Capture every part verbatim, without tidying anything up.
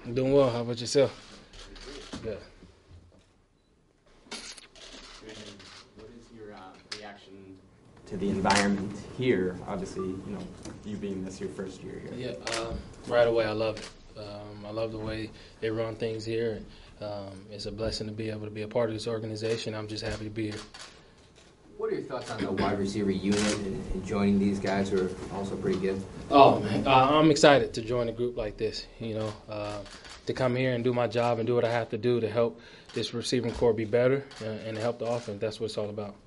I'm doing well. How about yourself? Good. What is your uh, reaction to the environment here? Obviously, you know, you being this your first year here. Yeah, um, right away I love it. Um, I love the way they run things here. Um, it's a blessing to be able to be a part of this organization. I'm just happy to be here. What are your thoughts on the wide receiver unit and, and joining these guys who are also pretty good? Oh, man, uh, I'm excited to join a group like this, you know, uh, to come here and do my job and do what I have to do to help this receiving corps be better uh, and help the offense. That's what it's all about.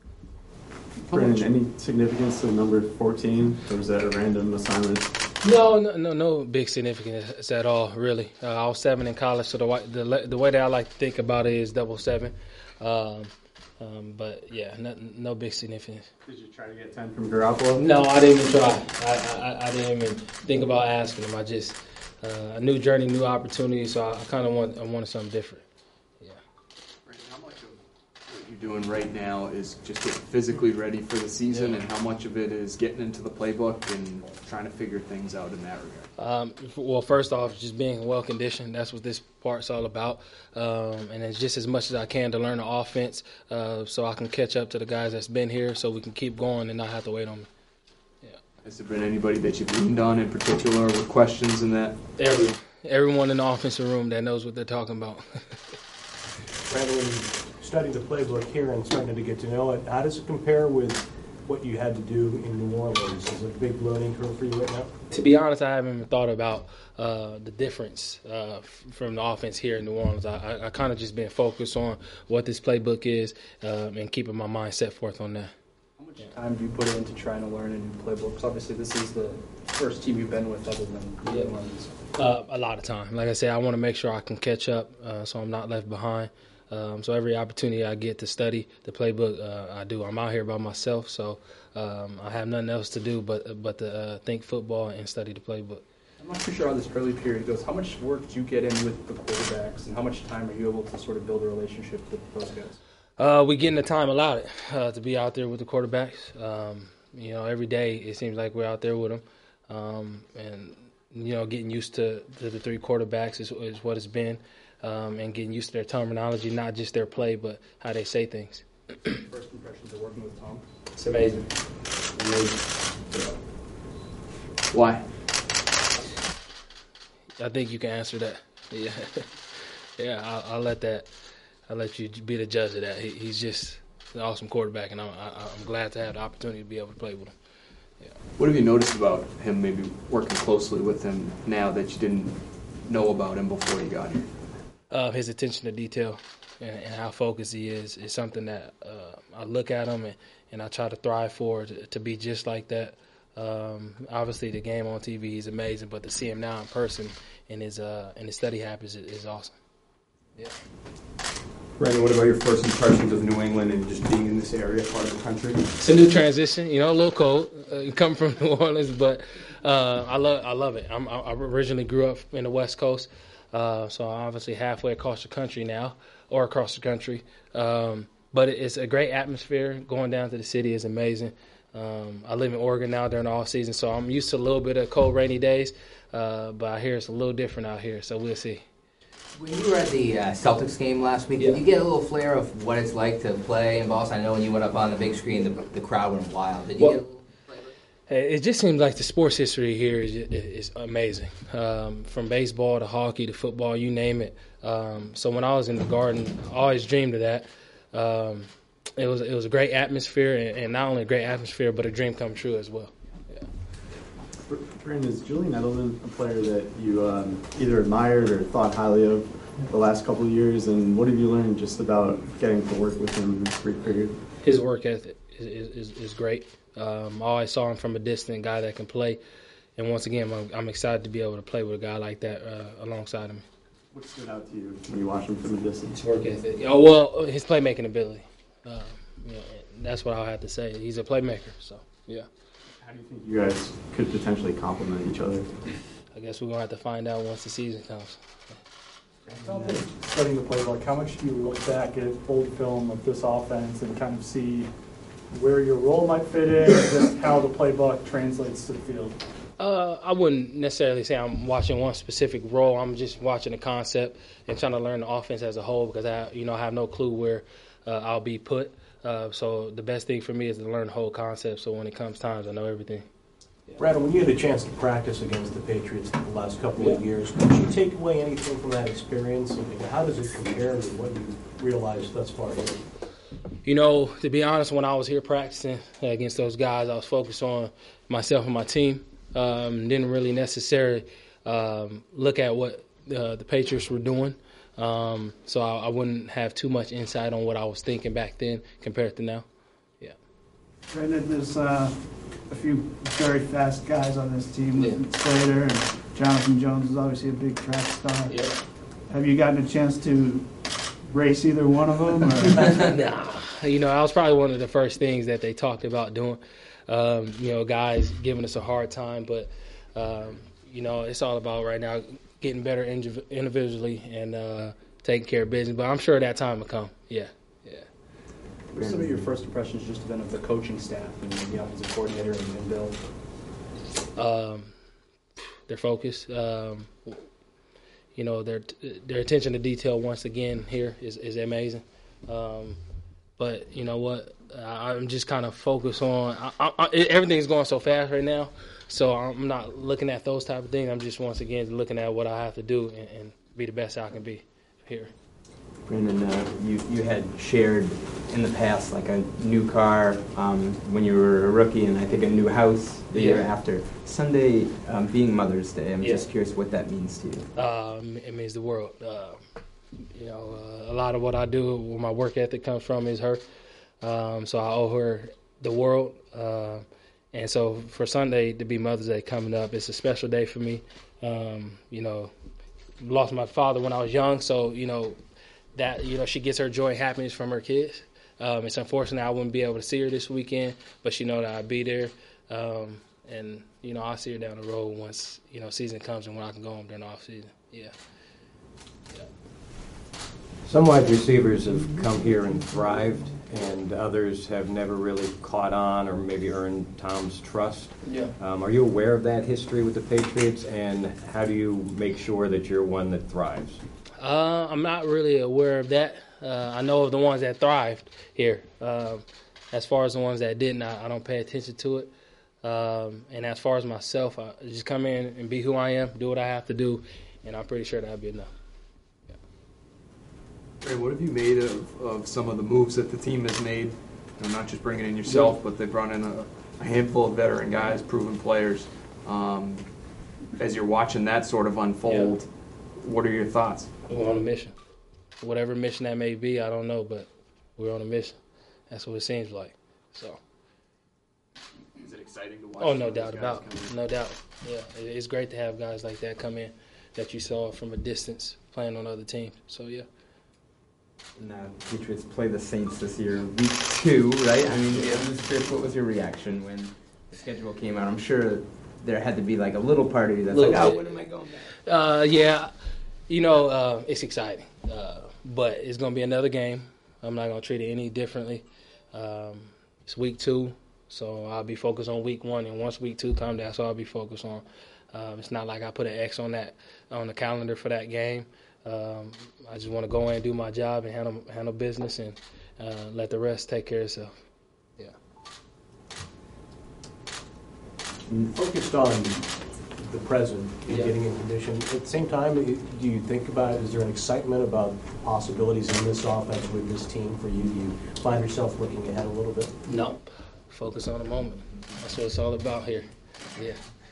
Brandon, any significance to number fourteen, or was that a random assignment? No, no, no, no big significance at all, really. Uh, I was seven in college, so the, way- the the way that I like to think about it is double seven. Um, um, but yeah, no, no big significance. Did you try to get ten from Garoppolo? No, I didn't even try. I, I, I didn't even think about asking him. I just uh, a new journey, new opportunity. So I, I kind of want I wanted something different. Yeah. How much of what you're doing right now is just getting physically ready for the season, Yeah. and how much of it is getting into the playbook and trying to figure things out in that regard? Um, well, first off, just being well conditioned. That's what this part's all about. Um, and it's just as much as I can to learn the offense, uh, so I can catch up to the guys that's been here, so we can keep going and not have to wait on me. Yeah. Has there been anybody that you've leaned on in particular with questions in that? Every, everyone in the offensive room that knows what they're talking about. Brandon, when you study the playbook here and starting to get to know it, how does it compare with what you had to do in New Orleans? Is it a big learning curve for you right now? To be honest, I haven't even thought about uh, the difference uh, f- from the offense here in New Orleans. I, I, I kind of just been focused on what this playbook is um, and keeping my mind set forth on that. How much time do you put into trying to learn a new playbook? Because obviously this is the first team you've been with other than New Yeah. Orleans. Uh, a lot of time. Like I said, I want to make sure I can catch up uh, so I'm not left behind. Um, so every opportunity I get to study the playbook, uh, I do. I'm out here by myself, so um, I have nothing else to do but but to uh, think football and study the playbook. I'm not too sure how this early period goes. How much work do you get in with the quarterbacks, and how much time are you able to sort of build a relationship with those guys? Uh, we getting the time allotted uh, to be out there with the quarterbacks. Um, you know, every day it seems like we're out there with them, um, and you know, getting used to, to the three quarterbacks is, is what it's been. Um, and getting used to their terminology, not just their play, but how they say things. First impressions of working with Tom? It's amazing. Amazing. Why? I think you can answer that. Yeah, yeah. I'll, I'll let that. I'll let you be the judge of that. He, he's just an awesome quarterback, and I'm, I, I'm glad to have the opportunity to be able to play with him. Yeah. What have you noticed about him, maybe working closely with him now that you didn't know about him before you got here? Uh, his attention to detail and, and how focused he is is something that uh, I look at him and, and I try to thrive for to, to be just like that. Um, obviously, the game on T V is amazing, but to see him now in person and his uh, and his study habits is, is awesome. Yeah. Brandon, what about your first impressions of New England and just being in this area, part of the country? It's a new transition, you know, a little cold. Uh, coming from New Orleans, but uh, I love I love it. I'm, I originally grew up in the West Coast. Uh, so I'm obviously halfway across the country now, or across the country. Um, but it's a great atmosphere. Going down to the city is amazing. Um, I live in Oregon now during the off season, so I'm used to a little bit of cold, rainy days. Uh, but I hear it's a little different out here, so we'll see. When you were at the uh, Celtics game last week, Yeah. did you get a little flair of what it's like to play in Boston? I know when you went up on the big screen, the, the crowd went wild. Did you Well, get a little flavor? It just seems like the sports history here is is amazing, um, from baseball to hockey to football, you name it. Um, so when I was in the Garden, I always dreamed of that. Um, it was it was a great atmosphere, and, and not only a great atmosphere, but a dream come true as well. Yeah. Brandon, is Julian Edelman a player that you um, either admired or thought highly of the last couple of years? And what have you learned just about getting to work with him in this brief period? His work ethic is is, is great. Um, I always saw him from a distant guy that can play, and once again, I'm, I'm excited to be able to play with a guy like that uh, alongside him. What stood out to you when you watched him from a distance? His work ethic. Oh well, his playmaking ability. Uh, you know, that's what I'll have to say. He's a playmaker. So yeah. How do you think you guys could potentially complement each other? I guess we're gonna have to find out once the season comes. Studying the playbook, how much do you look back at old film of this offense and kind of see where your role might fit in, and just how the playbook translates to the field? Uh, I wouldn't necessarily say I'm watching one specific role. I'm just watching the concept and trying to learn the offense as a whole because I, you know, I have no clue where uh, I'll be put. Uh, so the best thing for me is to learn the whole concept. So when it comes times, I know everything. Yeah. Brandon, when you had a chance to practice against the Patriots the last couple yeah. of years, did you take away anything from that experience? And how does it compare to what you realized thus far here? You know, to be honest, when I was here practicing against those guys, I was focused on myself and my team. Um, didn't really necessarily um, look at what uh, the Patriots were doing. Um, so I, I wouldn't have too much insight on what I was thinking back then compared to now. Yeah. Brandon, there's uh, a few very fast guys on this team with yeah. Slater and Jonathan Jones is obviously a big track star. Yeah. Have you gotten a chance to race either one of them? Or? Nah. You know, I was probably one of the first things that they talked about doing. Um, you know, guys giving us a hard time, but, um, you know, it's all about right now getting better individually and uh, taking care of business. But I'm sure that time will come. Yeah, yeah. What are some of your first impressions just been of the coaching staff and the offensive coordinator and, and Bill? Um, their focus. Um, you know, their their attention to detail once again here is, is amazing. Um, but you know what? I'm just kind of focused on I, I, everything's going so fast right now, so I'm not looking at those type of things. I'm just once again looking at what I have to do and, and be the best I can be here. Brandon, uh, you you had shared in the past like a new car um, when you were a rookie, and I think a new house the yeah. year after. Sunday um, being Mother's Day, I'm yeah. just curious what that means to you. Um, it means the world. Uh, you know, uh, a lot of what I do, where my work ethic comes from, is her. Um, so I owe her the world. Uh, and so for Sunday to be Mother's Day coming up, it's a special day for me. Um, you know, lost my father when I was young, so, you know, that, you know, she gets her joy and happiness from her kids. Um, it's unfortunate I wouldn't be able to see her this weekend, but she know that I'd be there. Um, and, you know, I'll see her down the road once, you know, season comes and when I can go home during the off season. Yeah. Yeah. Some wide receivers have come here and thrived, and others have never really caught on or maybe earned Tom's trust. Yeah. Um, are you aware of that history with the Patriots, and how do you make sure that you're one that thrives? Uh, I'm not really aware of that. Uh, I know of the ones that thrived here. Um, as far as the ones that didn't, I, I don't pay attention to it. Um, and as far as myself, I just come in and be who I am, do what I have to do, and I'm pretty sure that'll be enough. Ray, what have you made of, of some of the moves that the team has made? You know, not just bringing in yourself, but they brought in a, a handful of veteran guys, proven players. Um, as you're watching that sort of unfold, yeah. what are your thoughts? We're on a mission. Whatever mission that may be, I don't know, but we're on a mission. That's what it seems like. So. Is it exciting to watch? Oh, no doubt about it. No doubt. Yeah, it's great to have guys like that come in that you saw from a distance playing on other teams. So, yeah. And uh, Patriots play the Saints this year, week two, right? I mean, yeah, was curious, what was your reaction when the schedule came out? I'm sure there had to be like a little part of you that's like, bit. oh, when am I going back? Uh, yeah, you know, uh, it's exciting, uh, but it's going to be another game. I'm not going to treat it any differently. Um, it's week two, so I'll be focused on week one, and once week two comes, that's all I'll be focused on. Um, it's not like I put an X on that on the calendar for that game. Um, I just want to go in and do my job and handle handle business and uh, let the rest take care of itself. Yeah. Focused on the present and yeah. getting in condition. At the same time, do you think about, is there an excitement about possibilities in this offense with this team for you? Do you find yourself looking ahead a little bit? No. Focus on the moment. That's what it's all about here. Yeah.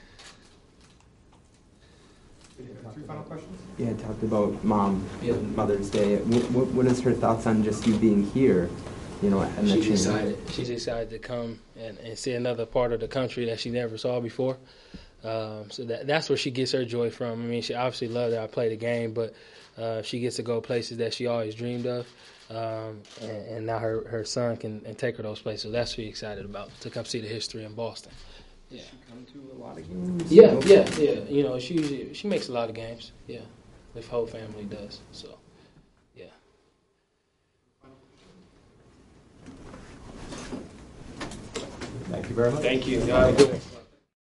Three final questions? Yeah, I talked about Mom, yeah. Mother's Day. What, what, what is her thoughts on just you being here? You know, and she's she, excited. She's excited to come and, and see another part of the country that she never saw before. Um, so that that's where she gets her joy from. I mean, she obviously loved that I play the game, but uh, she gets to go places that she always dreamed of. Um, and, and now her, her son can and take her those places. So that's what she's excited about, to come see the history in Boston. Yeah. She come to a lot of games? Yeah, yeah, yeah. You know, she usually, she makes a lot of games. Yeah, the whole family does. So, yeah. Thank you very much. Thank you. God, good.